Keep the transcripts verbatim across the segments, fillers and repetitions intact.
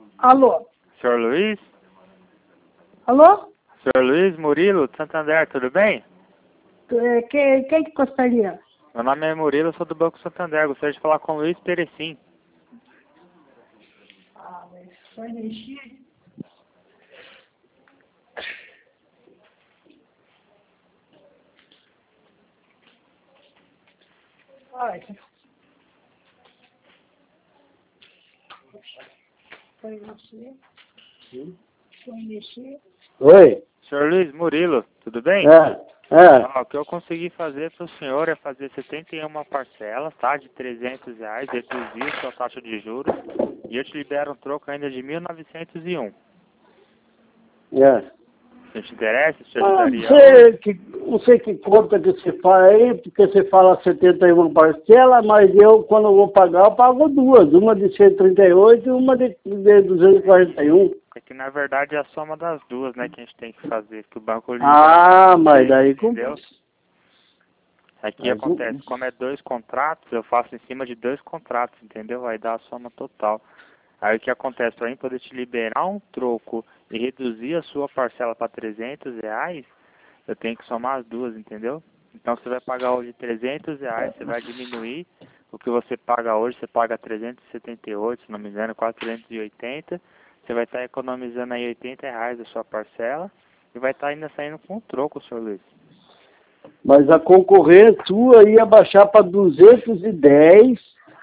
Alô? Senhor Luiz? Alô? Senhor Luiz Murilo, de Santander, tudo bem? É, Quem, quem que gostaria? Meu nome é Murilo, eu sou do Banco Santander. Gostaria de falar com o Luiz Perecim. Ah, mas só energia. Olha. Foi você? Sim. Foi mexer? Oi? Senhor Luiz Murilo, tudo bem? É, é. Ah, o que eu consegui fazer para o senhor é fazer setenta e uma parcelas, tá? De trezentos reais, reduzir a sua taxa de juros e eu te libero um troco ainda de mil novecentos e um. É. Se te interessa, te Ah, não ajudaria sei, hoje? que, não sei que conta que você faz aí, porque você fala setenta e uma parcela, mas eu, quando eu vou pagar, eu pago duas. Uma de cento e trinta e oito e uma de, de duzentos e quarenta e um. É que na verdade é a soma das duas, né, que a gente tem que fazer, que o banco libera Ah, pra mas você, daí... entendeu? Aqui Aí, com- acontece, como é dois contratos, eu faço em cima de dois contratos, entendeu? Aí dá a soma total. Aí o que acontece, para mim poder te liberar um troco e reduzir a sua parcela para trezentos reais, eu tenho que somar as duas, entendeu? Então você vai pagar hoje trezentos reais, você vai diminuir o que você paga hoje, você paga trezentos e setenta e oito, se não me engano, quase trezentos e oitenta, você vai estar economizando aí oitenta reais da sua parcela e vai estar ainda saindo com um troco, senhor Luiz. Mas a concorrente sua ia baixar para duzentos e dez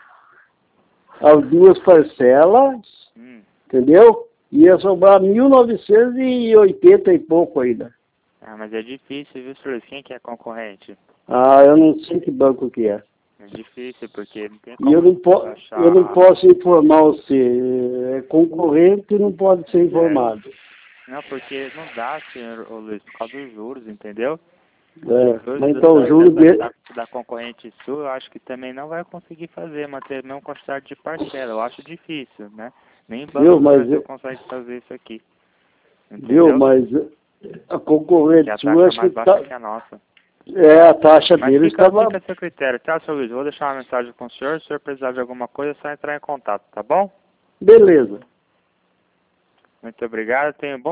as duas parcelas, Hum. entendeu? Ia sobrar mil novecentos e oitenta e pouco ainda. Ah, mas é difícil, viu, senhor Luiz? Quem que é concorrente? Ah, eu não sei que banco que é. É difícil, porque não tem E eu como não, po achar... eu não posso informar você. É concorrente e não pode ser informado. Não, porque não dá, senhor ô Luiz, por causa dos juros, entendeu? É, Os juros mas da, então o da, juro da, dele... da, da concorrente sua, eu acho que também não vai conseguir fazer, manter a mesma quantidade de parcela. Eu acho difícil, né? Nem o Banco Viu, do mas... Brasil consegue fazer isso aqui, Viu, entendeu? mas a Que concorrente a sua taxa é acho que mais baixa tá... que a nossa. É, a taxa Mas dele fica, estava... fica a seu critério, tá, senhor Luiz? Eu vou deixar uma mensagem com o senhor. Se o senhor precisar de alguma coisa, é só entrar em contato, tá bom? Beleza. Muito obrigado, tenha um bom